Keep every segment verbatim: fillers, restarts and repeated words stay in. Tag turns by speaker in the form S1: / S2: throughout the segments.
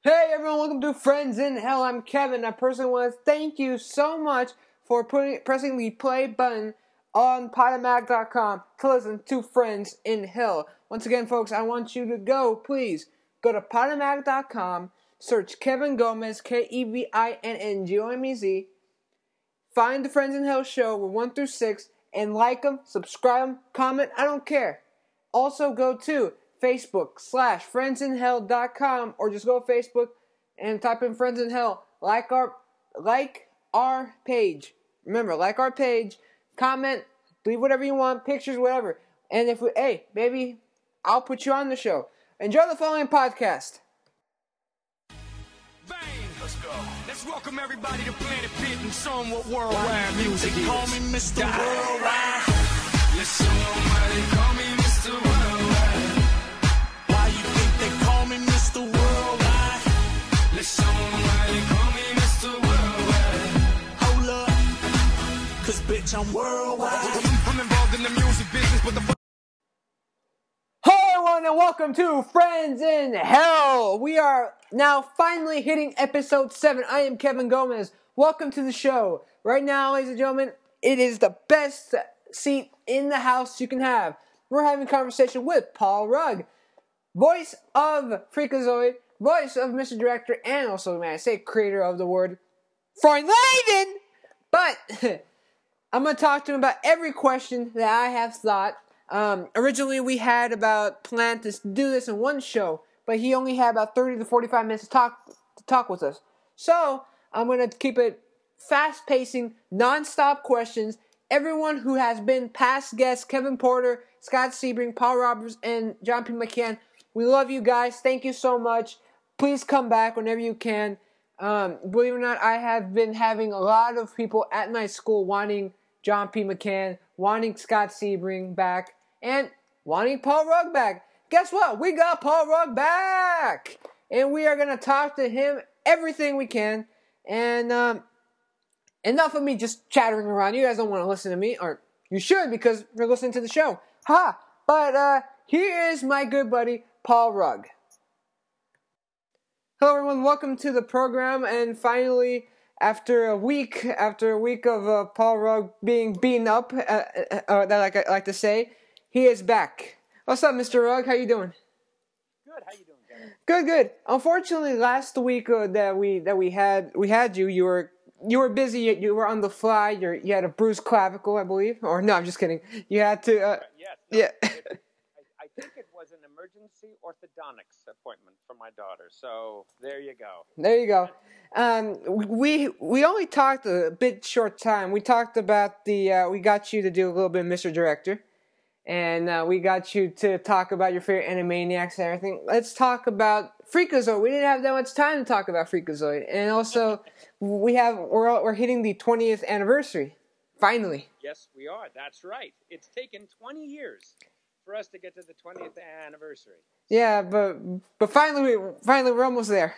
S1: Hey everyone, welcome to Friends in Hell. I'm Kevin. I personally want to thank you so much for putting pressing the play button on Podomatic dot com to listen to Friends in Hell. Once again, folks, I want you to go, please, go to Podomatic dot com, search Kevin Gomez, K E V I N N G O M E Z, find the Friends in Hell show with one through six, and like them, subscribe them, comment, I don't care. Also go to Facebook slash friends in hell dot com or just go to Facebook and type in Friends in Hell. Like our like our page. Remember, like our page, comment, leave whatever you want, pictures, whatever. And if we hey, maybe I'll put you on the show. Enjoy the following podcast.
S2: Bang! Let's go. Let's welcome everybody to Planet Pit and show them what worldwide music is. Call me Mister Worldwide. Let's show them why they call me Mister Worldwide. Why you think they call me Mister Worldwide? Let's show them why they call me Mister Worldwide. Hold up, cause bitch I'm worldwide. I'm involved in the music business, but the
S1: Hello everyone and welcome to Friends in Hell. We are now finally hitting episode seven. I am Kevin Gomez. Welcome to the show. Right now, ladies and gentlemen, it is the best seat in the house you can have. We're having a conversation with Paul Rugg, voice of Freakazoid, voice of Mister Director, and also, may I say, creator of the word Freundleiden. But I'm going to talk to him about every question that I have thought. Um, originally, we had about planned to do this in one show, but he only had about thirty to forty-five minutes to talk to talk with us. So I'm going to keep it fast-pacing, non-stop questions. Everyone who has been past guests, Kevin Porter, Scott Sebring, Paul Roberts, and John P. McCann, we love you guys. Thank you so much. Please come back whenever you can. Um, believe it or not, I have been having a lot of people at my school wanting John P. McCann, wanting Scott Sebring back, and wanting Paul Rugg back. Guess what? We got Paul Rugg back! And we are going to talk to him everything we can. And um, enough of me just chattering around. You guys don't want to listen to me, or you should because you're listening to the show. Ha! But uh, here is my good buddy, Paul Rugg. Hello everyone, welcome to the program, and finally, after a week, after a week of uh, Paul Rugg being beaten up, uh, uh, uh, that like I like to say, he is back. What's up, Mister Rugg? How you doing?
S3: Good. How you doing, Kevin?
S1: Good, good. Unfortunately, last week uh, that we that we had we had you, you were you were busy. You, you were on the fly. You you had a bruised clavicle, I believe. Or no, I'm just kidding. You had to. Uh,
S3: Yes. No,
S1: yeah.
S3: it, I, I think it was an emergency orthodontics appointment for my daughter. So there you go.
S1: There you go. Um, we we only talked a bit short time. We talked about the. Uh, we got you to do a little bit of Mister Director, and uh, we got you to talk about your favorite Animaniacs and everything. Let's talk about Freakazoid. We didn't have that much time to talk about Freakazoid, and also we have we're we're hitting the twentieth anniversary. Finally.
S3: Yes, we are. That's right. It's taken twenty years for us to get to the twentieth anniversary.
S1: Yeah, but but finally we finally we're almost there.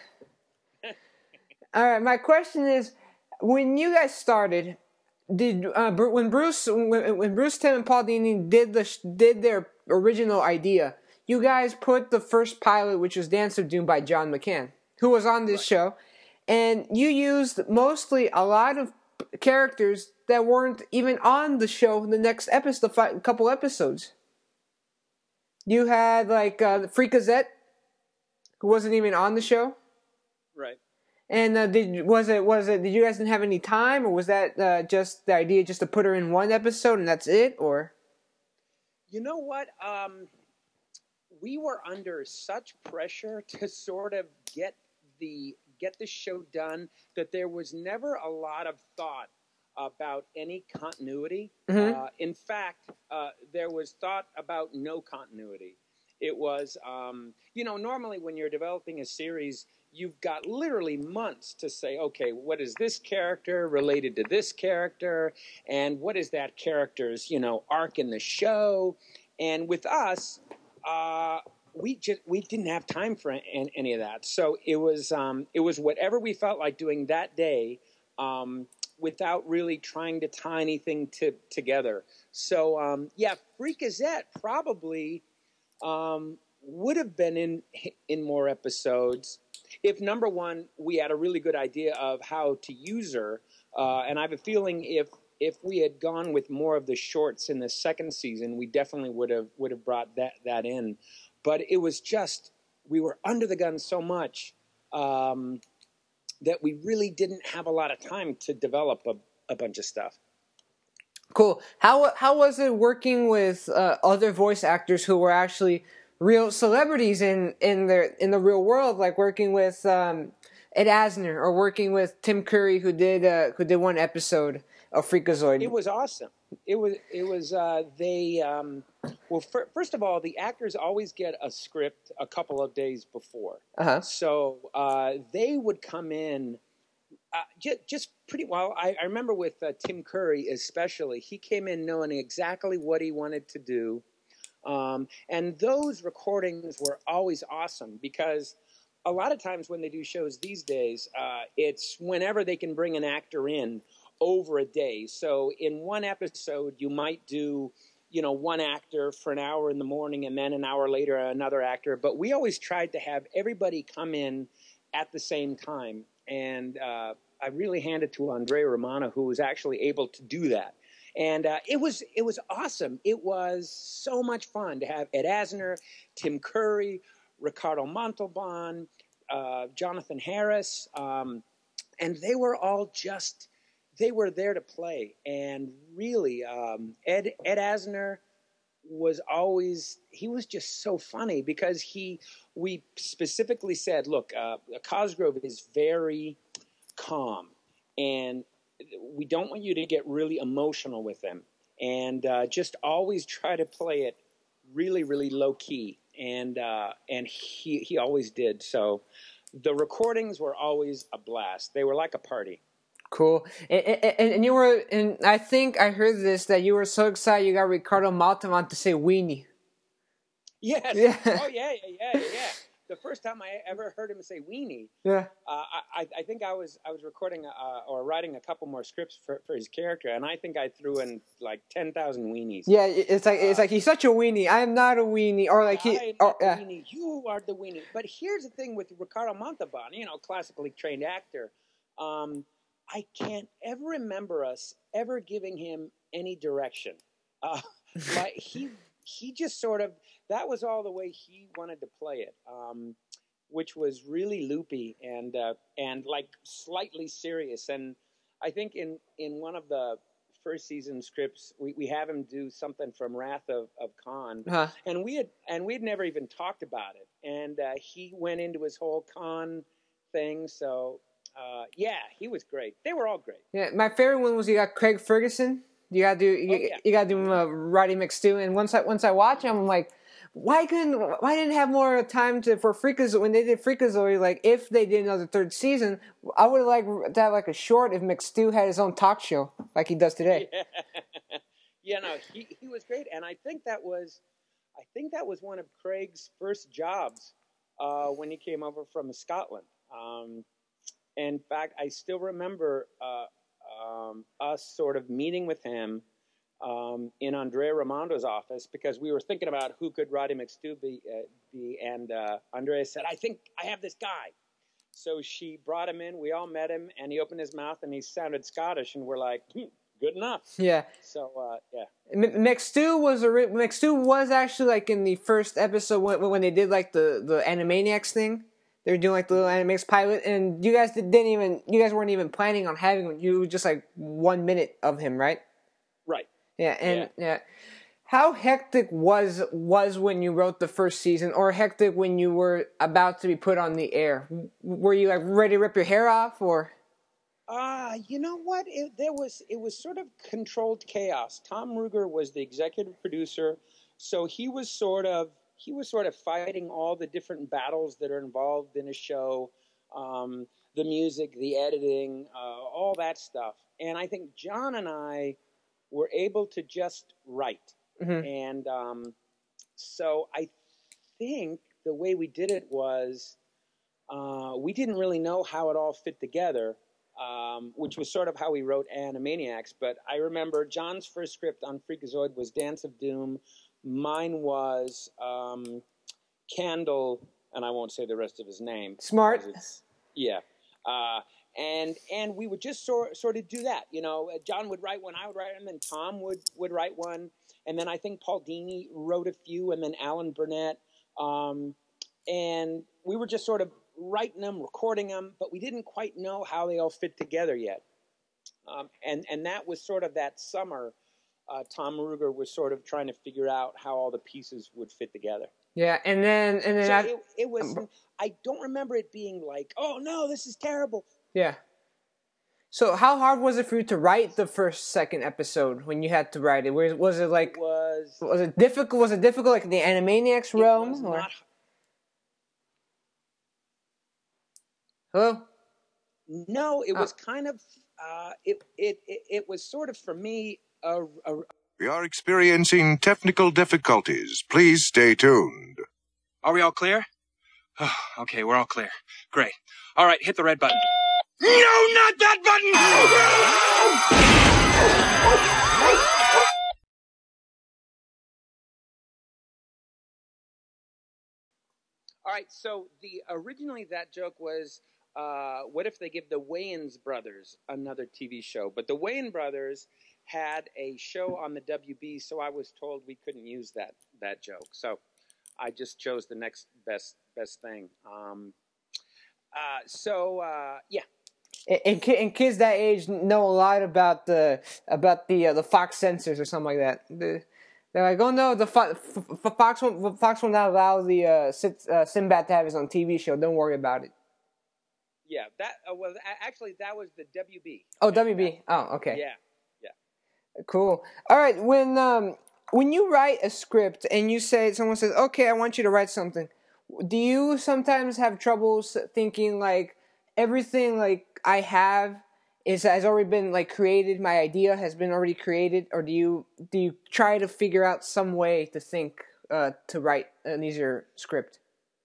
S1: All right, my question is, when you guys started, did uh, when Bruce when, when Bruce Timm and Paul Dini did the did their original idea, you guys put the first pilot, which was Dance of Doom by John McCann, who was on this
S3: Right.
S1: show, and you used mostly a lot of characters that weren't even on the show. The next episode, the fi- couple episodes, you had like uh, Freakazette, who wasn't even on the show.
S3: Right.
S1: And uh, did was it was it? Did you guys didn't have any time, or was that uh, just the idea, just to put her in one episode and that's it, or?
S3: You know what? Um, we were under such pressure to sort of get the get the show done that there was never a lot of thought about any continuity.
S1: Mhm.
S3: Uh, in fact, uh, there was thought about no continuity. It was, um, you know, normally when you're developing a series, you've got literally months to say, okay, what is this character related to this character, and what is that character's, you know, arc in the show? And with us, uh, we just we didn't have time for an, any of that. So it was um, it was whatever we felt like doing that day, um, without really trying to tie anything to, together. So um, yeah, Freakazette probably um, would have been in in more episodes. if number one, we had a really good idea of how to use her, uh, and I have a feeling if if we had gone with more of the shorts in the second season, we definitely would have would have brought that that in. But it was just we were under the gun so much um, that we really didn't have a lot of time to develop a, a bunch of stuff.
S1: Cool. How how was it working with uh, other voice actors who were actually real celebrities in in the in the real world, like working with um, Ed Asner or working with Tim Curry, who did uh, who did one episode of Freakazoid?
S3: It was awesome. It was it was uh, they um, well fir- first of all, the actors always get a script a couple of days before,
S1: Uh-huh.
S3: so uh, they would come in. Uh, just, just pretty well. I, I remember with uh, Tim Curry especially, he came in knowing exactly what he wanted to do. Um, and those recordings were always awesome because a lot of times when they do shows these days, uh, it's whenever they can bring an actor in over a day. So in one episode, you might do, you know, one actor for an hour in the morning and then an hour later another actor. But we always tried to have everybody come in at the same time. And uh, I really handed to Andrea Romano, who was actually able to do that. And uh, it was it was awesome. It was so much fun to have Ed Asner, Tim Curry, Ricardo Montalban, uh, Jonathan Harris. Um, and they were all just, they were there to play. And really, um, Ed, Ed Asner was always, he was just so funny because he, we specifically said, look, uh, Cosgrove is very calm and we don't want you to get really emotional with him and uh, just always try to play it really, really low key. And, uh, and he, he always did. So the recordings were always a blast. They were like a party.
S1: Cool. And, and, and you were, and I think I heard this, that you were so excited you got Ricardo Montalban to say weenie.
S3: Yes.
S1: Yeah.
S3: Oh, yeah, yeah, yeah, yeah. The first time I ever heard him say weenie,
S1: Yeah.
S3: uh, I, I think I was I was recording uh, or writing a couple more scripts for, for his character, and I think I threw in like ten thousand weenies.
S1: Yeah, it's like it's like he's such a weenie. I am not a weenie, or like he.
S3: I am
S1: Or,
S3: not the
S1: uh,
S3: weenie. You are the weenie. But here's the thing with Ricardo Montalban, you know, classically trained actor. Um, I can't ever remember us ever giving him any direction. Uh, like he he just sort of, that was all the way he wanted to play it, um, which was really loopy and uh, and like slightly serious. And I think in, in one of the first season scripts, we, we have him do something from Wrath of, of Khan,
S1: huh.
S3: and we had and we'd never even talked about it. And uh, he went into his whole Khan thing. So uh, yeah, he was great. They were all great.
S1: Yeah, my favorite one was you got Craig Ferguson. You gotta do you,
S3: Oh, yeah.
S1: you gotta do uh, Roddy McStew. And once I once I watch him, I'm like, why couldn't why didn't have more time to for Freakazoid when they did Freakazoid? Like if they did another third season, I would have liked to have like a short if McStew had his own talk show like he does today.
S3: Yeah, yeah no, he, he was great, and I think that was, I think that was one of Craig's first jobs uh, when he came over from Scotland. Um, in fact, I still remember uh, um, us sort of meeting with him um, in Andrea Ramondo's office because we were thinking about who could Roddy McStew be, uh, be and uh, Andrea said, "I think I have this guy." So she brought him in. We all met him, and he opened his mouth, and he sounded Scottish, and we're like, hmm, "Good enough."
S1: Yeah.
S3: So uh, yeah.
S1: M- McStew was a re- McStew was actually like in the first episode when, when they did like the the Animaniacs thing. They were doing like the little Animaniacs pilot, and you guys didn't even you guys weren't even planning on having him. You were just like one minute of him, right?
S3: Right.
S1: Yeah, and yeah. yeah. How hectic was was when you wrote the first season, or hectic when you were about to be put on the air? Were you like ready to rip your hair off, or?
S3: Uh, you know what? It, there was it was sort of controlled chaos. Tom Ruger was the executive producer, so he was sort of he was sort of fighting all the different battles that are involved in a show, um, the music, the editing, uh, all that stuff. And I think John and I were able to just write.
S1: Mm-hmm.
S3: And um, so I think the way we did it was uh, we didn't really know how it all fit together, um, which was sort of how we wrote Animaniacs. But I remember John's first script on Freakazoid was Dance of Doom. Mine was um, Candle, and I won't say the rest of his name.
S1: Smart.
S3: It's, yeah. Uh, and and we would just sort sort of do that. You know, John would write one, I would write them, and Tom would, would write one. And then I think Paul Dini wrote a few, and then Alan Burnett. Um, and we were just sort of writing them, recording them, but we didn't quite know how they all fit together yet. Um, and, and that was sort of that summer, uh, Tom Ruegger was sort of trying to figure out how all the pieces would fit together.
S1: Yeah, and then and then
S3: so
S1: I,
S3: it, it was. I don't remember it being like, "Oh no, this is terrible."
S1: Yeah. So how hard was it for you to write the first, second episode when you had to write it? Was, was it like
S3: It was
S1: was it difficult? Was it difficult like the Animaniacs
S3: it
S1: realm?
S3: was
S1: Or?
S3: not.
S1: Hello.
S3: No, it
S1: Oh.
S3: was kind of. Uh, it, it it it was sort of for me a, a
S4: We are experiencing technical difficulties. Please stay tuned.
S5: Are we all clear? Okay, we're all clear. Great. All right, hit the red button.
S2: No, not that button!
S3: All right, so the originally that joke was, uh, what if they give the Wayans brothers another T V show? But the Wayans brothers had a show on the W B, so I was told we couldn't use that that joke. So I just chose the next best best thing. Um, uh, so uh, yeah,
S1: And, and, ki- and kids that age know a lot about the about the uh, the Fox censors or something like that. The, they're like, oh no, the Fo- F- F- Fox won't Fox will not allow the uh, Sit- uh, Sinbad to have his own T V show. Don't worry about it.
S3: yeah. That uh, was actually that was the W B.
S1: Oh, W B. Oh, okay.
S3: Yeah.
S1: Cool. All right. When um when you write a script and you say someone says, "Okay, I want you to write something," do you sometimes have troubles thinking like everything like I have is has already been like created, my idea has been already created, or do you do you try to figure out some way to think uh, to write an easier script?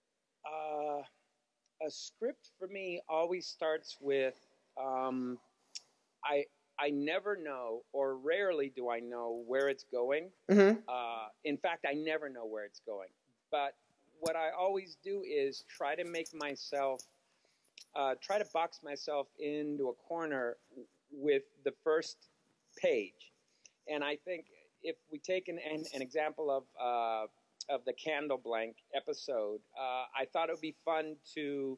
S3: Uh, a script for me always starts with um, I. I never know, or rarely do I know where it's going.
S1: Mm-hmm.
S3: Uh, in fact, I never know where it's going. But what I always do is try to make myself, uh, try to box myself into a corner with the first page. And I think if we take an, an, an example of uh, of the Candle Blank episode, uh, I thought it would be fun to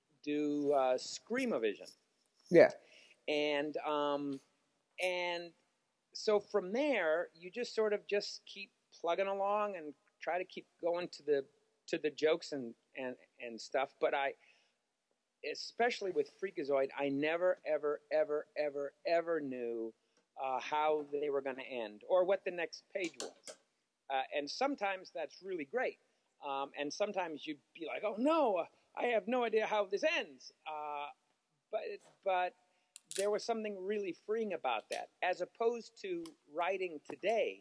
S3: do uh, Scream-O-Vision.
S1: Yeah.
S3: And um, and so from there, you just sort of just keep plugging along and try to keep going to the to the jokes and, and, and stuff. But I, especially with Freakazoid, I never, ever, ever, ever, ever knew uh, how they were going to end or what the next page was. Uh, and sometimes that's really great. Um, and sometimes you'd be like, oh, no, I have no idea how this ends. Uh, but but... there was something really freeing about that, as opposed to writing today,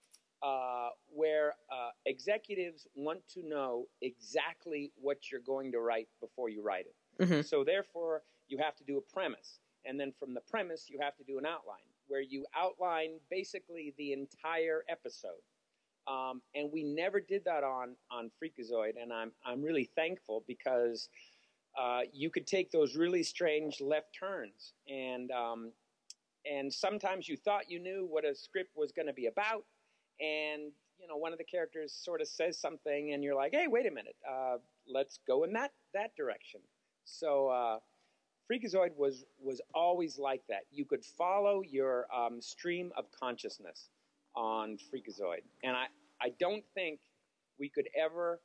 S3: uh, where uh, executives want to know exactly what you're going to write before you write it.
S1: Mm-hmm.
S3: So therefore, you have to do a premise. And then from the premise, you have to do an outline, where you outline basically the entire episode. Um, and we never did that on, on Freakazoid, and I'm, I'm really thankful because... Uh, you could take those really strange left turns, and um, and sometimes you thought you knew what a script was going to be about, and you know one of the characters sort of says something, and you're like, hey, wait a minute, uh, let's go in that that direction. So uh, Freakazoid was was always like that. You could follow your um, stream of consciousness on Freakazoid, and I I don't think we could ever.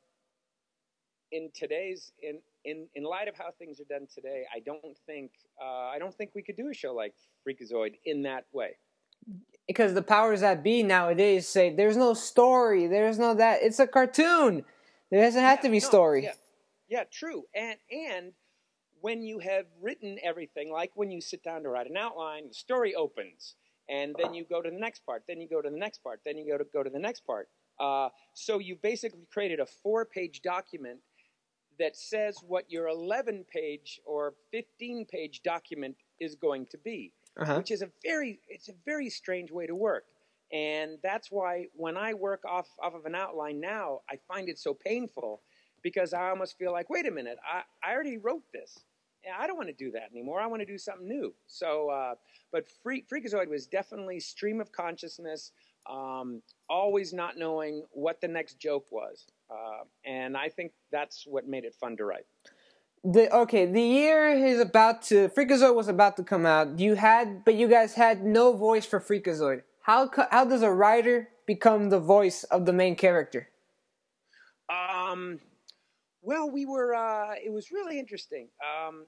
S3: In today's in, in in light of how things are done today, I don't think uh, I don't think we could do a show like Freakazoid in that way.
S1: Because the powers that be nowadays say there's no story, there's no that. It's a cartoon. There doesn't have
S3: Yeah,
S1: to be
S3: no,
S1: story.
S3: Yeah, yeah, true. And and when you have written everything, like when you sit down to write an outline, the story opens, and then you go to the next part, then you go to the next part, then you go to go to the next part. Uh, so you've basically created a four-page document that says what your eleven-page or fifteen-page document is going to be,
S1: Uh-huh.
S3: which is a very it's a very strange way to work. And that's why when I work off, off of an outline now, I find it so painful because I almost feel like, wait a minute, I, I already wrote this. I don't want to do that anymore. I want to do something new. So, uh, but Free, Freakazoid was definitely stream of consciousness, um, always not knowing what the next joke was. Uh, and I think that's what made it fun to write.
S1: The okay, the year is about to Freakazoid was about to come out. You had, but you guys had no voice for Freakazoid. How co- how does a writer become the voice of the main character?
S3: Um. Well, we were, uh, it was really interesting. Um,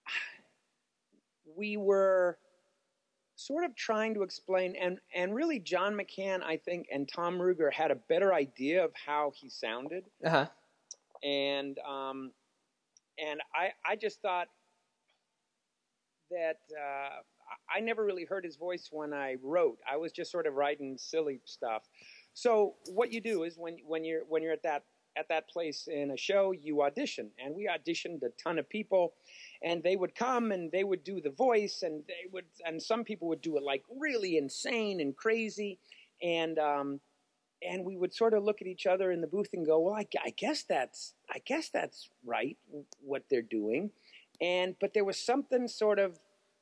S3: we were sort of trying to explain, and, and really John McCann, I think, and Tom Ruegger had a better idea of how he sounded.
S1: Uh-huh.
S3: And, um, and I, I just thought that uh, I never really heard his voice when I wrote. I was just sort of writing silly stuff. So what you do is when, when you're, when you're at that at that place in a show, you audition. And we auditioned a ton of people, and they would come and they would do the voice, and they would, and some people would do it like really insane and crazy. And, um, and we would sort of look at each other in the booth and go, well, I, I guess that's, I guess that's right, what they're doing. And, but there was something sort of,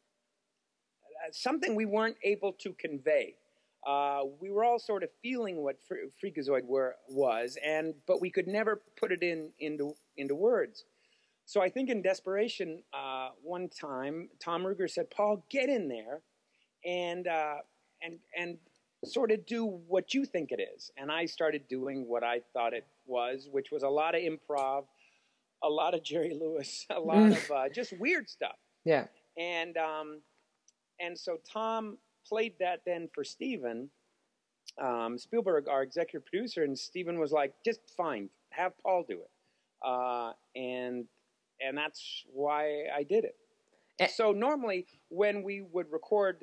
S3: uh, something we weren't able to convey. Uh, we were all sort of feeling what Fre- Freakazoid were, was, and but we could never put it in into into words. So I think in desperation, uh, one time Tom Ruegger said, "Paul, get in there, and uh, and and sort of do what you think it is." And I started doing what I thought it was, which was a lot of improv, a lot of Jerry Lewis, a lot of uh, just weird stuff.
S1: Yeah.
S3: And um, and so Tom played that then for Steven um, Spielberg, our executive producer, and Steven was like, just fine, have Paul do it. Uh, and and that's why I did it. Eh. So normally when we would record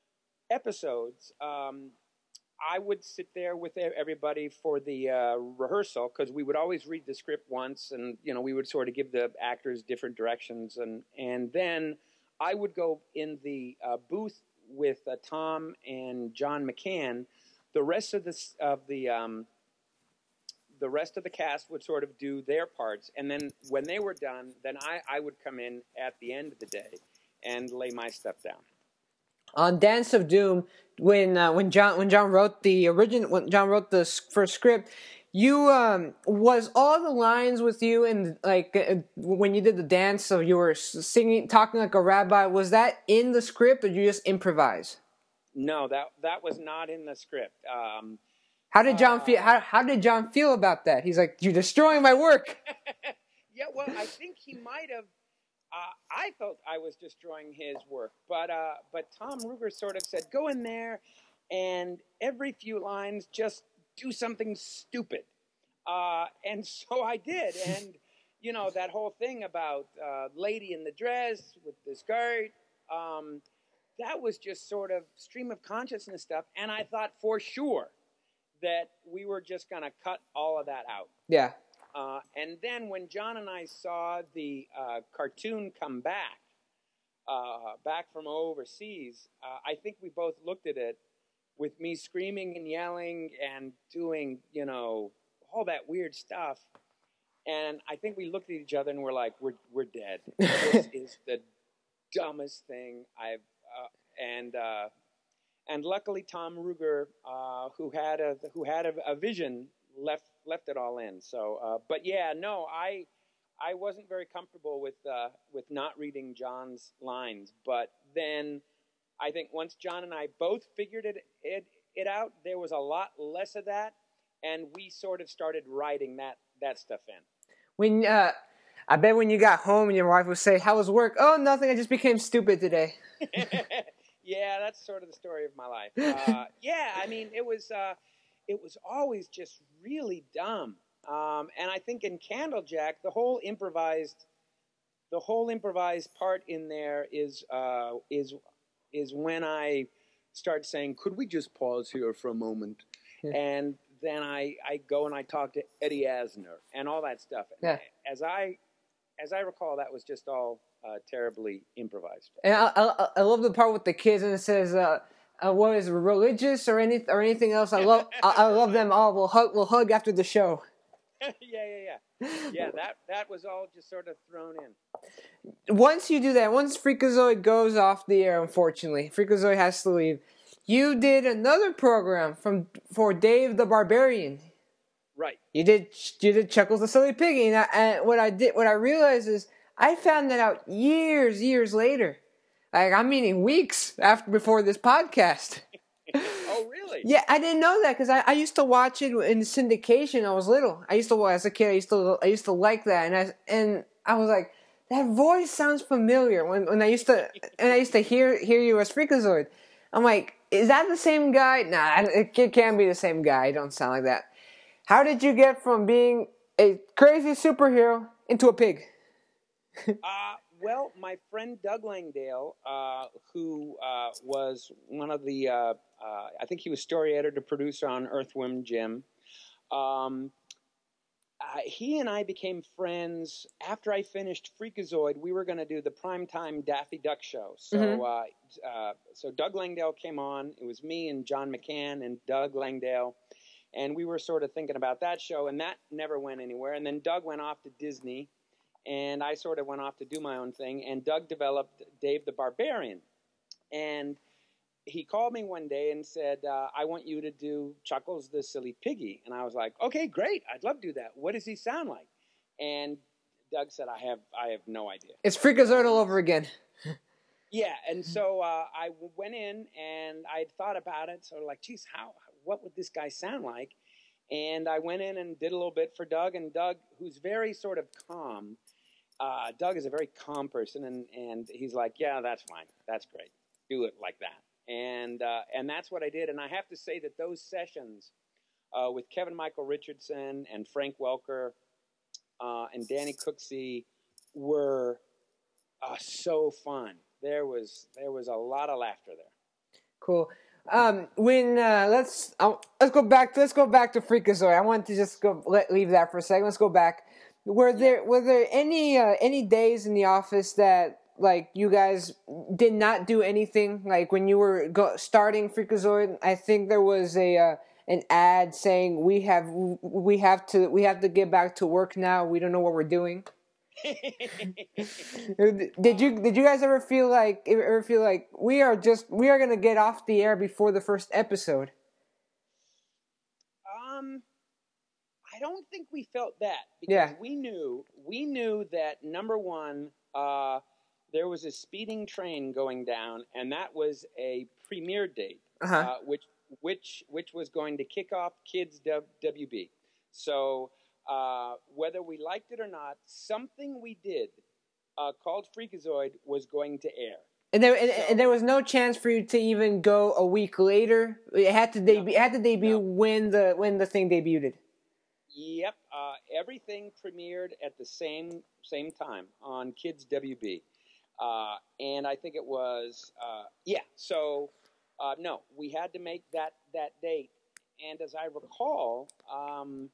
S3: episodes, um, I would sit there with everybody for the uh, rehearsal, because we would always read the script once, and you know we would sort of give the actors different directions, and and then I would go in the uh, booth with uh, Tom and John McCann. The rest of the of the um, the rest of the cast would sort of do their parts, and then when they were done, then I, I would come in at the end of the day and lay my stuff down.
S1: On Dance of Doom, when uh, when John when John wrote the original when John wrote the first script, you um, was all the lines with you, and like uh, when you did the dance, so you were singing, talking like a rabbi. Was that in the script, or did you just improvise?
S3: No, that that was not in the script. Um,
S1: how did John
S3: uh,
S1: feel? How how did John feel about that? He's like, "You're destroying my work."
S3: Yeah, well, I think he might have. Uh, I felt I was destroying his work, but uh, but Tom Ruegger sort of said, "Go in there, and every few lines, just do something stupid." Uh, and so I did, and you know that whole thing about uh, lady in the dress with the skirt. Um, that was just sort of stream of consciousness stuff, and I thought for sure that we were just going to cut all of that out.
S1: Yeah.
S3: Uh, and then when John and I saw the uh, cartoon come back, uh, back from overseas, uh, I think we both looked at it with me screaming and yelling and doing, you know, all that weird stuff. And I think we looked at each other and we're like, we're we're dead. This is the dumbest thing I've uh, and uh, and luckily Tom Ruegger, uh, who had a who had a, a vision, left left it all in. So, uh, but yeah, no, I I wasn't very comfortable with uh, with not reading John's lines. But then I think once John and I both figured it it, it out, there was a lot less of that, and we sort of started writing that that stuff in.
S1: When uh, I bet when you got home and your wife would say, "How was work?" "Oh, nothing. I just became stupid today."
S3: Yeah, that's sort of the story of my life. Uh, yeah, I mean, it was. Uh, It was always just really dumb, um, and I think in Candlejack, the whole improvised, the whole improvised part in there is uh, is is when I start saying, "Could we just pause here for a moment?" Yeah. And then I, I go and I talk to Eddie Asner and all that stuff.
S1: Yeah.
S3: As I as I recall, that was just all uh, terribly improvised.
S1: And I, I I love the part with the kids, and it says. Uh, Uh, what is it, religious or any or anything else? I love I, I love them all. We'll hug we'll hug after the show.
S3: yeah, yeah, yeah. Yeah, that, that was all just sort of thrown in.
S1: Once you do that, once Freakazoid goes off the air, unfortunately, Freakazoid has to leave. You did another program from for Dave the Barbarian.
S3: Right.
S1: You did you did Chuckles the Silly Piggy, and, I, and what I did, what I realized is I found that out years, years later. Like I'm meaning weeks after before this podcast.
S3: Oh, really?
S1: Yeah, I didn't know that because I, I used to watch it in syndication. I was little. I used to as a kid. I used to I used to like that, and I and I was like, that voice sounds familiar. When when I used to and I used to hear hear you as Freakazoid. I'm like, is that the same guy? Nah, it, it can't be the same guy. I don't sound like that. How did you get from being a crazy superhero into a pig?
S3: uh, well, my friend Doug Langdale, uh, who uh, was one of the, uh, uh, I think he was story editor, producer on Earthworm Jim. Um, uh, he and I became friends after I finished Freakazoid. We were going to do the primetime Daffy Duck show. So,
S1: Mm-hmm.
S3: uh, uh, so Doug Langdale came on. It was me and John McCann and Doug Langdale. And we were sort of thinking about that show, and that never went anywhere. And then Doug went off to Disney, and I sort of went off to do my own thing. And Doug developed Dave the Barbarian. And he called me one day and said, uh, I want you to do Chuckles the Silly Piggy. And I was like, okay, great. I'd love to do that. What does he sound like? And Doug said, I have I have no idea.
S1: It's Freakazoid all over again.
S3: Yeah, and so uh, I went in, and I'd thought about it, sort of like, geez, how, what would this guy sound like? And I went in and did a little bit for Doug, and Doug, who's very sort of calm, uh, Doug is a very calm person, and, and he's like, yeah, that's fine, that's great, do it like that. And uh, and that's what I did, and I have to say that those sessions uh, with Kevin Michael Richardson and Frank Welker uh, and Danny Cooksey were uh, so fun. There was there was a lot of laughter there.
S1: Cool. Um, when uh, let's uh, let's go back. Let's go back to Freakazoid. I want to just go let leave that for a second. Let's go back. Were there were there any uh, any days in the office that like you guys did not do anything? Like when you were go- starting Freakazoid, I think there was a uh, an ad saying we have we have to we have to get back to work now. We don't know what we're doing. did you did you guys ever feel like ever feel like we are just we are gonna get off the air before the first episode?
S3: Um, I don't think we felt that because
S1: Yeah.
S3: we knew we knew that number one, uh, there was a speeding train going down, and that was a premiere date,
S1: Uh-huh.
S3: uh, which which which was going to kick off Kids W B. So. Uh, whether we liked it or not, something we did uh, called Freakazoid was going to air.
S1: And there and,
S3: So-
S1: and there was no chance for you to even go a week later. It had to debut. It had to debut
S3: No.
S1: when the when the thing debuted.
S3: Yep, uh, everything premiered at the same same time on Kids W B, uh, and I think it was uh, yeah. So uh, no, we had to make that that date, and as I recall. Um,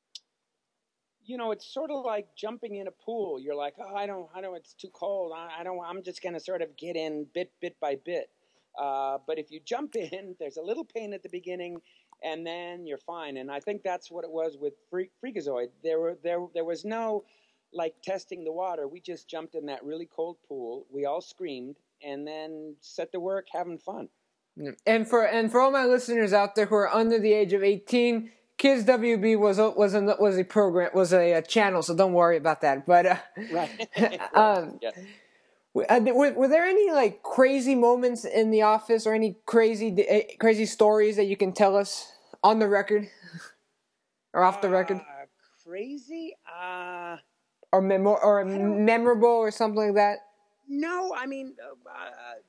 S3: You know, it's sort of like jumping in a pool. You're like, oh, I don't, I don't, it's too cold. I, I don't, I'm just going to sort of get in bit, bit by bit. Uh, but if you jump in, there's a little pain at the beginning, and then you're fine. And I think that's what it was with Freak, Freakazoid. There were, there, there was no like testing the water. We just jumped in that really cold pool. We all screamed, and then set to work having fun.
S1: And for and for all my listeners out there who are under the age of eighteen. Kids W B was a, was a, was a program was a, a channel, so don't worry about that. But uh,
S3: Right.
S1: um,
S3: Yes.
S1: were, were there any like crazy moments in the office, or any crazy uh, crazy stories that you can tell us on the record, or off the record,
S3: Uh, crazy? Uh,
S1: or memo- or
S3: don't-
S1: memorable, or something like that?
S3: no, I mean, uh, uh,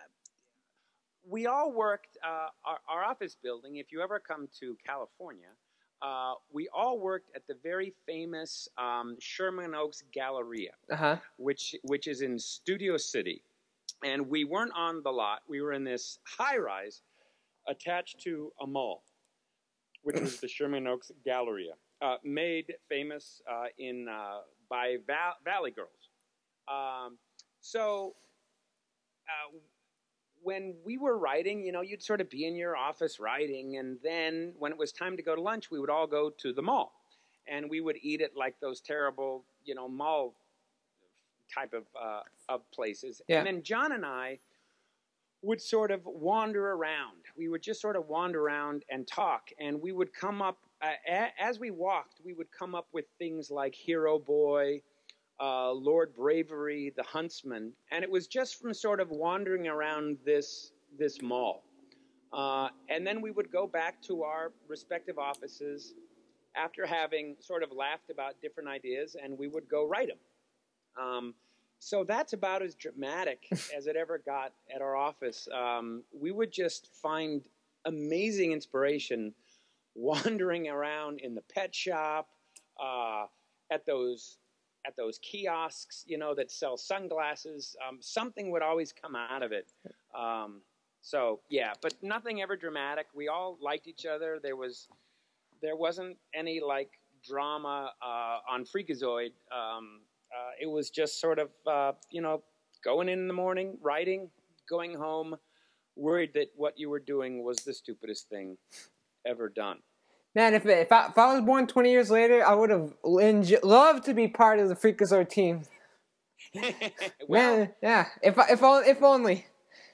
S3: we all worked, uh, our, our office building, if you ever come to California, uh, we all worked at the very famous um, Sherman Oaks Galleria,
S1: Uh huh.
S3: which which is in Studio City. And we weren't on the lot. We were in this high-rise attached to a mall, which was the Sherman Oaks Galleria, uh, made famous uh, in uh, by Val- Valley Girls. Um, so... Uh, when we were writing, you know, you'd sort of be in your office writing, and then when it was time to go to lunch, we would all go to the mall. and we would eat it like those terrible, you know, mall type of uh, of places.
S1: Yeah.
S3: And then John and I would sort of wander around. We would just sort of wander around and talk, and we would come up, uh, a- as we walked, we would come up with things like Hero Boy, uh, Lord Bravery, The Huntsman, and it was just from sort of wandering around this this mall. Uh, and then we would go back to our respective offices after having sort of laughed about different ideas, and we would go write them. Um, So that's about as dramatic as it ever got at our office. Um, we would just find amazing inspiration wandering around in the pet shop, uh, at those at those kiosks, you know, that sell sunglasses. Um, something would always come out of it. Um, so yeah, but nothing ever dramatic. We all liked each other. There was there wasn't any like drama uh, on Freakazoid. Um, Uh, it was just sort of, uh, you know, going in in the morning, writing, going home, worried that what you were doing was the stupidest thing ever done.
S1: Man, if if I, if I was born twenty years later, I would have enj- loved to be part of the Freakazoid team.
S3: Well,
S1: Man, yeah. If I- if o- if only.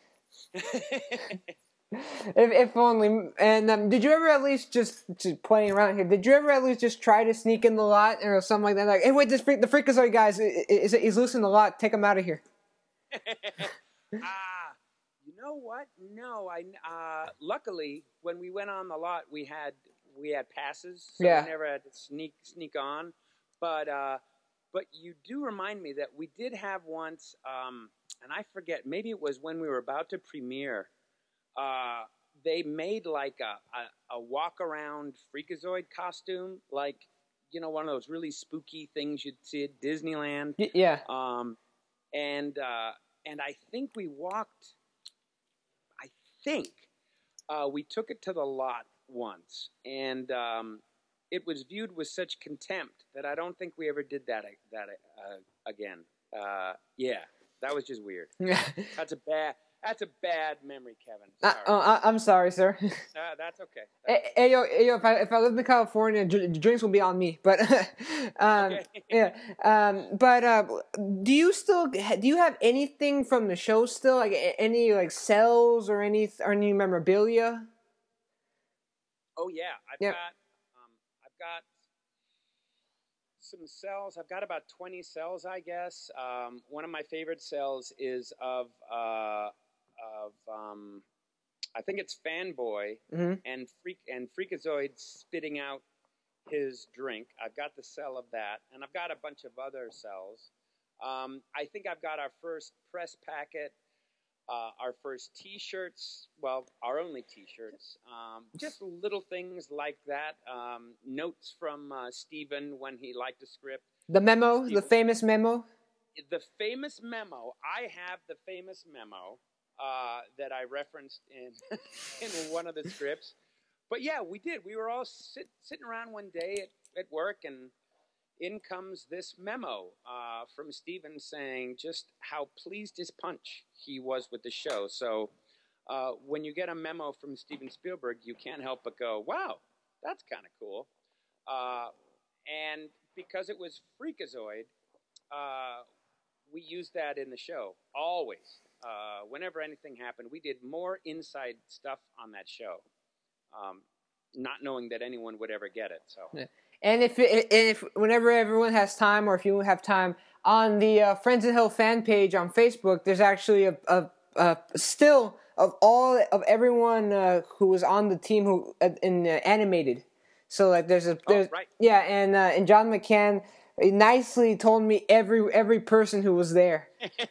S1: If if only. And um, did you ever at least just, just playing around here? Did you ever at least just try to sneak in the lot or something like that? Like, hey, wait, this freak, the Freakazoid guys is is loose in the lot. Take them out of here.
S3: ah, you know what? No, I. Uh, luckily, when we went on the lot, we had we had passes, so
S1: Yeah.
S3: we never had to sneak sneak on. But uh, but you do remind me that we did have once, um, and I forget. Maybe it was when we were about to premiere. Uh, they made like a, a, a walk-around Freakazoid costume, like, you know, one of those really spooky things you'd see at Disneyland.
S1: Y- yeah.
S3: Um, and uh, and I think we walked, I think uh, we took it to the lot once, and um, it was viewed with such contempt that I don't think we ever did that that uh, again. Uh, yeah, that was just weird. That's a bad... That's a bad memory, Kevin.
S1: Uh,
S3: Sorry.
S1: oh, I, I'm sorry, sir.
S3: uh, that's okay.
S1: Hey,
S3: That's
S1: hey, yo, hey, yo, if I if I lived in California, dr- drinks will be on me. But um,
S3: Okay.
S1: yeah. Um, but uh, do you still do you have anything from the show still? Like a- any like cells or any or any memorabilia?
S3: Oh yeah, I've
S1: Yeah.
S3: got um, I've got some cells. I've got about twenty cells, I guess. Um, one of my favorite cells is of uh, of um, I think it's Fanboy
S1: Mhm.
S3: and Freak and Freakazoid spitting out his drink. I've got the cell of that, and I've got a bunch of other cells. Um, I think I've got our first press packet. Uh, our first T-shirts, well, our only T-shirts, um, just little things like that. Um, notes from uh, Stephen when he liked a script.
S1: The memo, the
S3: Stephen-
S1: famous memo.
S3: The famous memo. I have the famous memo uh, that I referenced in in one of the scripts. But yeah, we did. We were all sit, sitting around one day at, at work, and in comes this memo uh, from Steven saying just how pleased as punch he was with the show. So uh, when you get a memo from Steven Spielberg, you can't help but go, wow, that's kind of cool. Uh, and because it was Freakazoid, uh, we used that in the show, always. Uh, whenever anything happened, we did more inside stuff on that show, um, not knowing that anyone would ever get it. So.
S1: Yeah. And if and if whenever everyone has time, or if you have time, on the uh, Friends in Hell fan page on Facebook, there's actually a, a, a still of all of everyone uh, who was on the team who uh, in uh, animated. So like there's a there's,
S3: Oh, right.
S1: yeah, and uh, and John McCann nicely told me every every person who was there.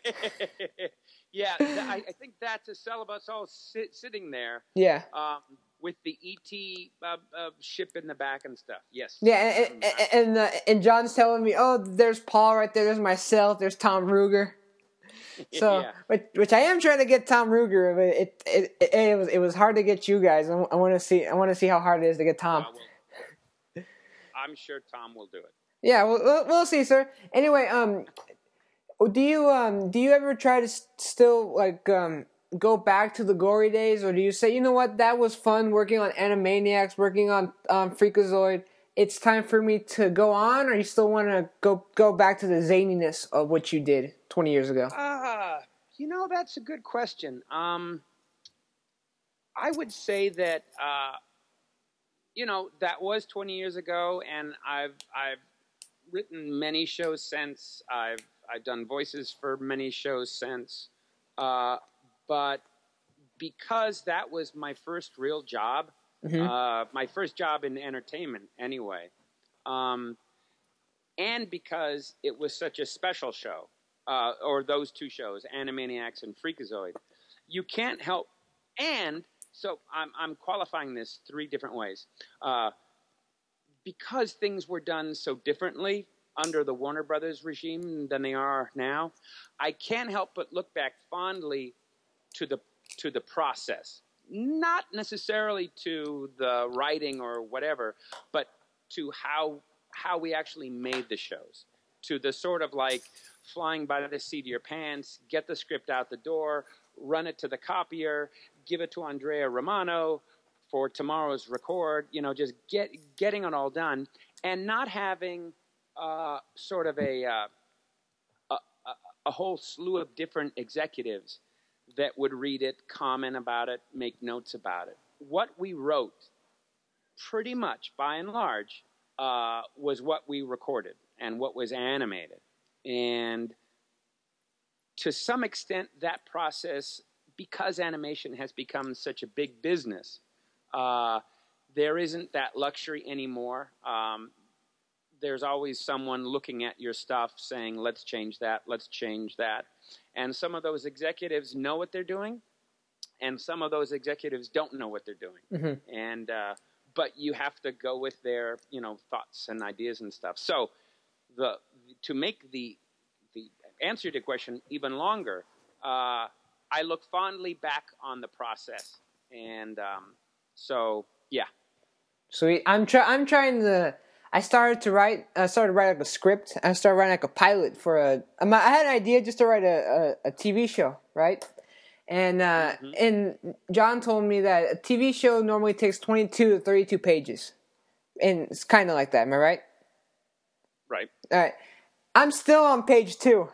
S3: Yeah, th- I, I think that's a cell of us all sit, sitting there.
S1: Yeah.
S3: Um, with the E T uh, uh, ship in the back and stuff. Yes.
S1: Yeah, and and and, uh, and John's telling me, oh, there's Paul right there. There's myself. There's Tom Ruger. So,
S3: Yeah.
S1: which, which I am trying to get Tom Ruger, but it it it, it was it was hard to get you guys. I, I want to see I want to see how hard it is to get Tom.
S3: Uh, well, I'm sure Tom will do it.
S1: Yeah, we'll, we'll we'll see, sir. Anyway, um, do you um do you ever try to s- still like um go back to the gory days, or do you say, you know what, that was fun working on Animaniacs, working on um Freakazoid, it's time for me to go on, or you still want to go go back to the zaniness of what you did twenty years ago?
S3: Uh, you know, that's a good question. Um, I would say that, uh, you know, that was twenty years ago, and I've I've written many shows since. I've I've done voices for many shows since. Uh, but because that was my first real job, mm-hmm. uh, my first job in entertainment anyway, um, and because it was such a special show, uh, or those two shows, Animaniacs and Freakazoid, you can't help. And so I'm, I'm qualifying this three different ways. Uh, because things were done so differently under the Warner Brothers regime than they are now, I can't help but look back fondly to the to the process. Not necessarily to the writing or whatever, but to how how we actually made the shows. To the sort of like flying by the seat of your pants, get the script out the door, run it to the copier, give it to Andrea Romano for tomorrow's record, you know, just get getting it all done, and not having uh, sort of a, uh, a, a a whole slew of different executives that would read it, comment about it, make notes about it. What we wrote, pretty much, by and large, uh, was what we recorded and what was animated. And to some extent, that process, because animation has become such a big business, uh, there isn't that luxury anymore. Um, there's always someone looking at your stuff saying, let's change that, let's change that. And some of those executives know what they're doing, and some of those executives don't know what they're doing. Mm-hmm. And uh, but you have to go with their, you know, thoughts and ideas and stuff. So the to make the the answer to your question even longer, uh, I look fondly back on the process, and um, so yeah.
S1: So I'm try I'm trying to. I started to write. I started to write like a script. I started writing like a pilot for a. I had an idea just to write a, a, a T V show, right? And uh, mm-hmm. and John told me that a T V show normally takes twenty-two to thirty-two pages, and it's kind of like that. Am I right?
S3: Right.
S1: All right. I'm still on page two.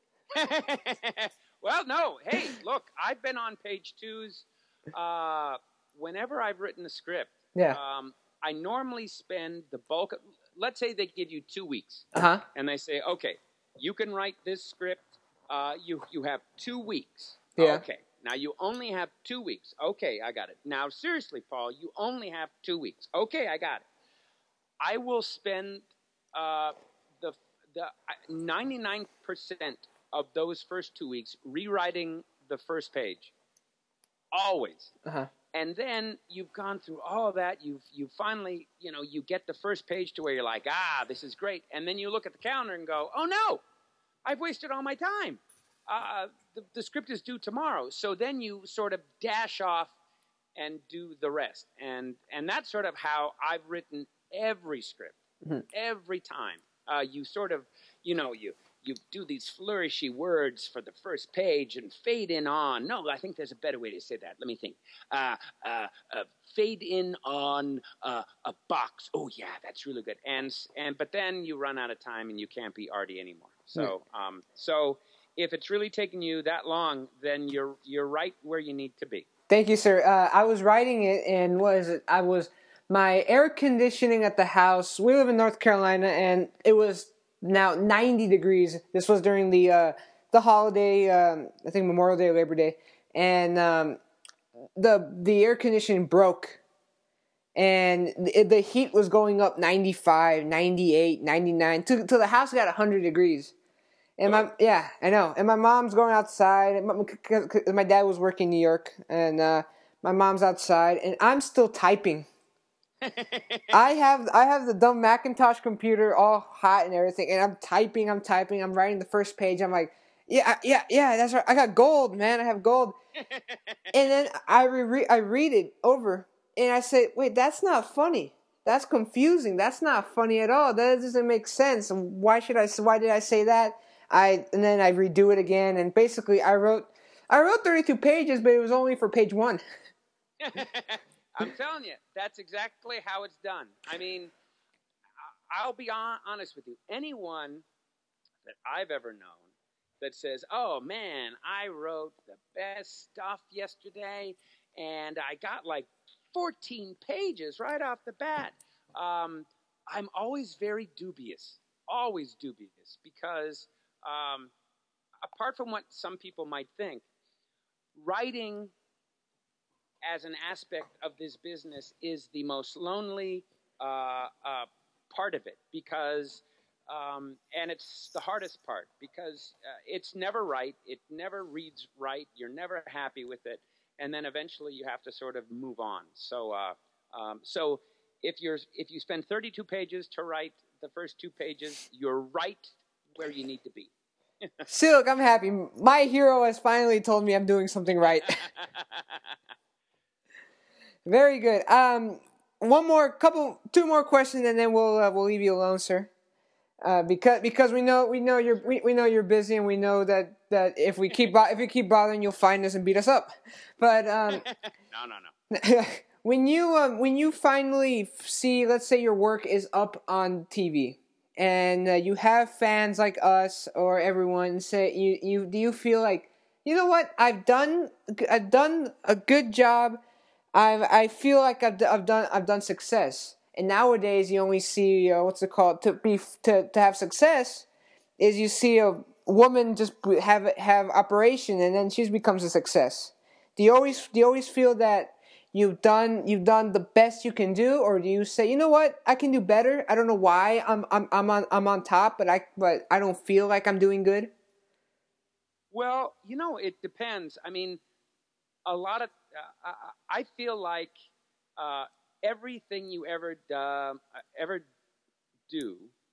S3: Well, no. Hey, look, I've been on page twos. Uh, whenever I've written a script.
S1: Yeah.
S3: Um, I normally spend the bulk of, let's say they give you two weeks.
S1: Uh-huh.
S3: And they say, okay, you can write this script. Uh, you, you have two weeks.
S1: Yeah.
S3: Okay. Now you only have two weeks. Okay, I got it. Now, seriously, Paul, you only have two weeks. Okay, I got it. I will spend uh, the, the ninety-nine percent of those first two weeks rewriting the first page. Always.
S1: Uh-huh.
S3: And then you've gone through all that. You've you finally, you know, you get the first page to where you're like, ah, this is great. And then you look at the calendar and go, oh, no, I've wasted all my time. Uh, the, the script is due tomorrow. So then you sort of dash off and do the rest. And and that's sort of how I've written every script, mm-hmm. every time. Uh, you sort of, you know, you... You do these flourishy words for the first page and fade in on. No, I think there's a better way to say that. Let me think. Uh, uh, uh, fade in on uh, a box. Oh yeah, that's really good. And and but then you run out of time and you can't be arty anymore. So um, so if it's really taking you that long, then you're you're right where you need to be.
S1: Thank you, sir. Uh, I was writing it, and what is it? I was my air conditioning at the house. We live in North Carolina, and it was now ninety degrees. This was during the uh, the holiday, um, I think Memorial Day, Labor Day, and um, the the air conditioning broke, and the, the heat was going up ninety-five, ninety-eight, ninety-nine to to the house got one hundred degrees. And my yeah, I know. And my mom's going outside. And my, my dad was working in New York, and uh, my mom's outside, and I'm still typing. I have I have the dumb Macintosh computer all hot and everything, and I'm typing, I'm typing, I'm writing the first page. I'm like, yeah, yeah, yeah, that's right. I got gold, man. I have gold. And then I re I read it over, and I say, wait, that's not funny. That's confusing. That's not funny at all. That doesn't make sense. Why should I? Why did I say that? I and then I redo it again, and basically I wrote I wrote thirty-two pages, but it was only for page one.
S3: I'm telling you, that's exactly how it's done. I mean, I'll be on, honest with you. Anyone that I've ever known that says, "Oh man, I wrote the best stuff yesterday, and I got like fourteen pages right off the bat," um, I'm always very dubious. Always dubious because, um, apart from what some people might think, writing as an aspect of this business is the most lonely uh, uh, part of it because, um, and it's the hardest part because uh, it's never right. It never reads right. You're never happy with it. And then eventually you have to sort of move on. So, uh, um, so if you're, if you spend thirty-two pages to write the first two pages, you're right where you need to be.
S1: See, look, I'm happy. My hero has finally told me I'm doing something right. Very good. Um, one more, couple, two more questions, and then we'll uh, we'll leave you alone, sir. Uh, because because we know we know you're we, we know you're busy, and we know that, that if we keep if you keep bothering, you'll find us and beat us up. But um,
S3: no, no, no.
S1: when you um, when you finally see, let's say your work is up on T V, and uh, you have fans like us or everyone say you you do you feel like, you know what, I've done I've done a good job. I I feel like I've I've done I've done success. And nowadays, you only see uh, what's it called to be to, to have success is you see a woman just have have operation and then she becomes a success. Do you always do you always feel that you've done you've done the best you can do, or do you say, you know what, I can do better? I don't know why I'm I'm I'm on I'm on top, but I but I don't feel like I'm doing good.
S3: Well, you know, it depends. I mean, a lot of uh, I, I feel like. Uh, Everything you ever uh, ever do,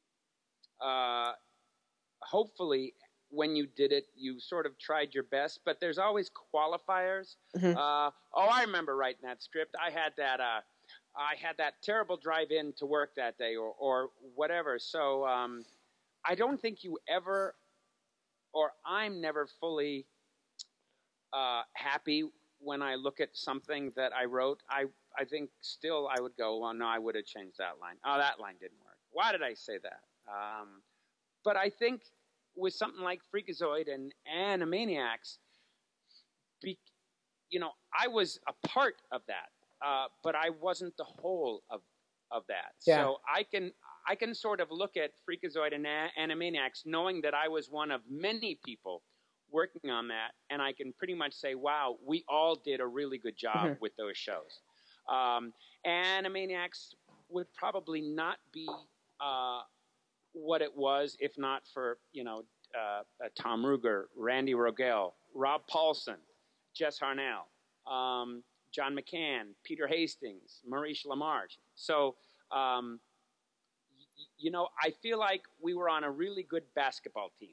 S3: uh, hopefully, when you did it, you sort of tried your best. But there's always qualifiers. Mm-hmm. Uh, oh, I remember writing that script. I had that. Uh, I had that terrible drive-in to work that day, or or whatever. So um, I don't think you ever, or I'm never fully uh, happy when I look at something that I wrote. I. I think still I would go, well, no, I would have changed that line. Oh, that line didn't work. Why did I say that? Um, but I think with something like Freakazoid and Animaniacs, be, you know, I was a part of that, uh, but I wasn't the whole of of that. Yeah. So I can I can sort of look at Freakazoid and Animaniacs knowing that I was one of many people working on that, and I can pretty much say, wow, we all did a really good job mm-hmm. with those shows. Um, Animaniacs would probably not be uh, what it was if not for, you know, uh, uh, Tom Ruegger, Randy Rogel, Rob Paulson, Jess Harnell, um, John McCann, Peter Hastings, Maurice LaMarche. So, um, y- you know, I feel like we were on a really good basketball team.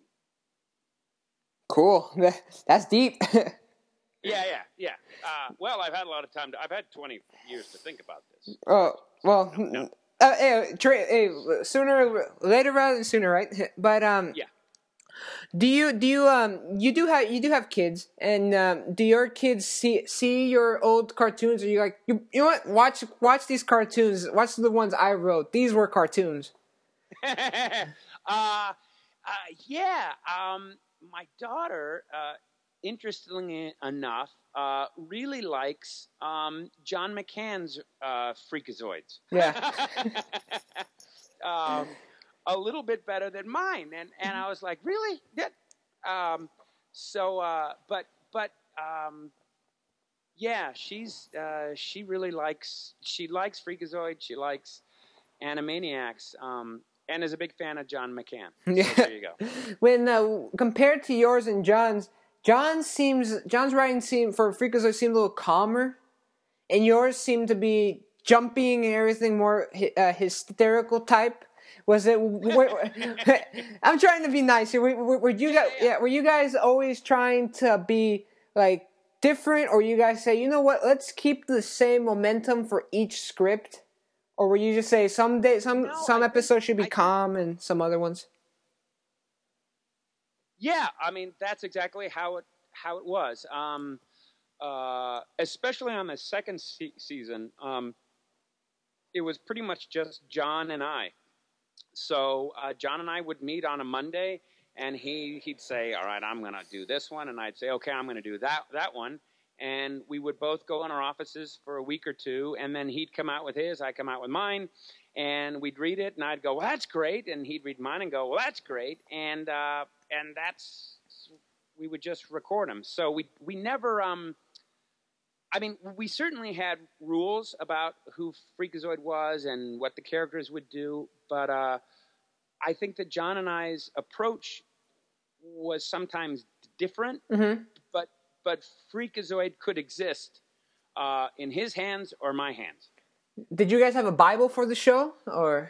S1: Cool. That's deep.
S3: Yeah, yeah, yeah. Uh, well, I've had a lot of time. To, I've had twenty years to think about this.
S1: Oh, well, no, no. Uh, hey, tra- hey, sooner, later rather than sooner, right? But um,
S3: yeah.
S1: Do you do you um you do have you do have kids, and um, do your kids see see your old cartoons? Or you like you you know what watch watch these cartoons? Watch the ones I wrote. These were cartoons.
S3: uh, uh, yeah. Um, my daughter. Uh, Interestingly enough, uh, really likes um, John McCann's uh, Freakazoids.
S1: Yeah.
S3: um, a little bit better than mine, and and I was like, really? That? Um, so, uh, but but um, yeah, she's uh, she really likes she likes Freakazoid. She likes Animaniacs. Um, and is a big fan of John McCann.
S1: Yeah.
S3: So there you go.
S1: When uh, compared to yours and John's. John seems John's writing seemed for Freakazoid seemed a little calmer, and yours seemed to be jumping and everything more uh, hysterical type. Was it? Were, I'm trying to be nice here. Were, were you guys? Yeah, were you guys always trying to be like different, or you guys say, you know what? Let's keep the same momentum for each script, or were you just say some day some
S3: no,
S1: some
S3: I
S1: episodes
S3: think,
S1: should be
S3: I
S1: calm
S3: think,
S1: and some other ones?
S3: Yeah, I mean that's exactly how it how it was. Um, uh, especially on the second se- season, um, it was pretty much just John and I. so uh, John and I would meet on a Monday, and he, he'd say, all right, I'm going to do this one. And I'd say, okay, I'm going to do that, that one. And we would both go in our offices for a week or two, and then he'd come out with his, I'd come out with mine, and we'd read it, and I'd go, well, that's great. And he'd read mine and go, well, that's great. And uh, and that's, we would just record them. So we, we never, um, I mean, we certainly had rules about who Freakazoid was and what the characters would do, but uh, I think that John and I's approach was sometimes different,
S1: Mm-hmm.
S3: but but Freakazoid could exist uh, in his hands or my hands.
S1: Did you guys have a Bible for the show, or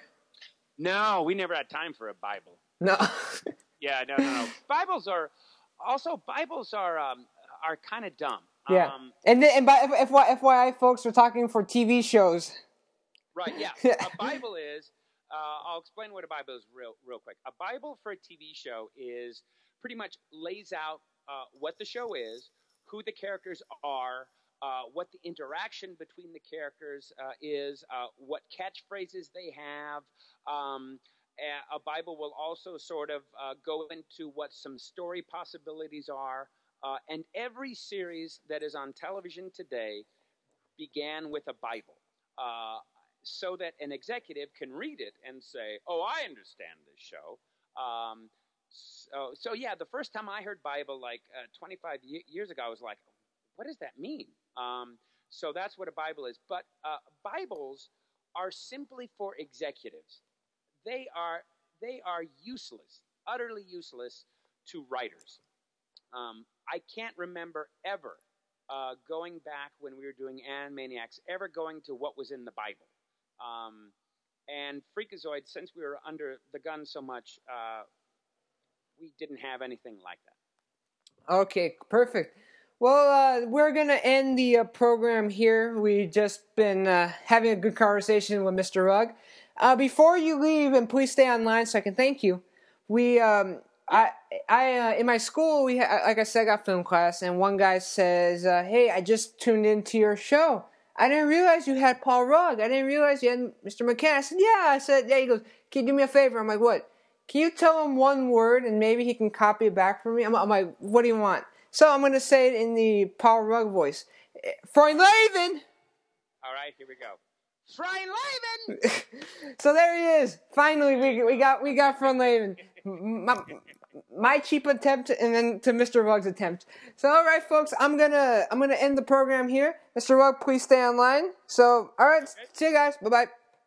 S3: No, we never had time for a Bible.
S1: no?
S3: Yeah, no, no, no. Bibles are also Bibles are um, are kind of dumb.
S1: Yeah,
S3: Um,
S1: and then, and by F Y, F Y I, folks, we're talking for T V shows.
S3: right. Yeah. A Bible is. Uh, I'll explain what a Bible is real, real quick. A Bible for a T V show is pretty much lays out uh, what the show is, who the characters are, uh, what the interaction between the characters uh, is, uh, what catchphrases they have. Um, a, a Bible will also sort of uh, go into what some story possibilities are. Uh, and every series that is on television today began with a Bible. Uh, so that an executive can read it and say, oh, I understand this show. Um, so, so, yeah, the first time I heard Bible, like uh, twenty-five years ago, I was like, what does that mean? Um, so that's what a Bible is. But uh, Bibles are simply for executives. They are, they are useless, utterly useless to writers. Um, I can't remember ever uh, going back when we were doing Animaniacs, ever going to what was in the Bible. Um, and Freakazoid, since we were under the gun so much, uh, we didn't have anything like that.
S1: Okay, perfect. Well, uh, we're going to end the uh, program here. We've just been uh, having a good conversation with Mister Rugg. Uh, before you leave, and please stay online so I can thank you, we, um, I, I, uh, in my school, we, ha- like I said, I got film class, and one guy says, uh, hey, I just tuned into your show. I didn't realize you had Paul Rugg. I didn't realize you had Mister McCann. I said, yeah. I said, yeah. He goes, can you do me a favor? I'm like, what? Can you tell him one word and maybe he can copy it back for me? I'm, I'm like, what do you want? So I'm going to say it in the Paul Rugg voice. Freund Levin!
S3: All right, here we go. Freund Levin!
S1: So there he is. Finally, we we got we got Freund Levin. My, my cheap attempt, and then to Mister Rugg's attempt. So all right, folks, I'm gonna I'm gonna end the program here. Mister Rugg, please stay online. So all right, see you guys. Bye bye.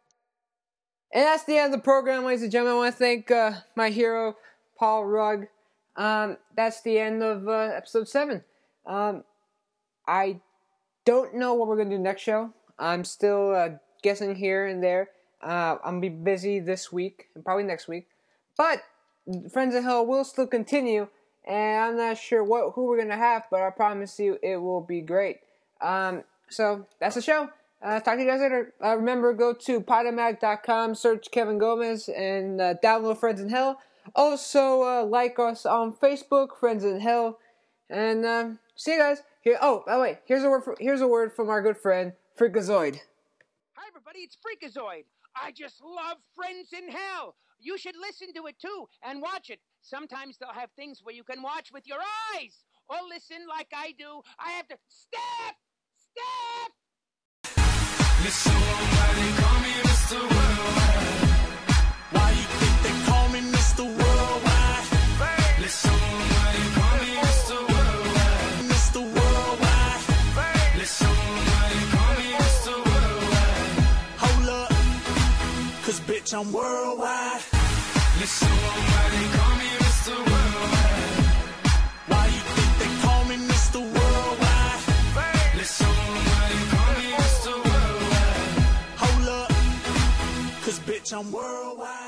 S1: And that's the end of the program, ladies and gentlemen. I want to thank uh, my hero, Paul Rugg. Um, that's the end of uh, episode seven. Um, I don't know what we're gonna do next show. I'm still uh, guessing here and there. Uh, I'm gonna be busy this week and probably next week, but Friends of Hell will still continue, and I'm not sure what who we're gonna have, but I promise you it will be great. Um, so that's the show. Uh, talk to you guys later. Uh, remember, go to podomatic dot com, search Kevin Gomez, and uh, download Friends in Hell. Also, uh, like us on Facebook, Friends in Hell, and uh, see you guys. Here. Oh, by the way, here's a word. For, here's a word from our good friend Freakazoid.
S6: Hi, everybody, it's Freakazoid. I just love Friends in Hell. You should listen to it, too, and watch it. Sometimes they'll have things where you can watch with your eyes, or listen like I do. I have to... Step! Step!
S2: Listen, why they call me Mister Worldwide? Why you think they call me Mister Worldwide? Hey. Listen, why they call me Mister Worldwide? Mister Worldwide. Hey. Listen, why they call me Mister Worldwide? Hold up, cause bitch, I'm worldwide. Listen, why they call me Mister Worldwide? Why you think they call me Mister Worldwide? Hey. Listen, why they call me Mister Worldwide? Hold up, cause bitch, I'm worldwide.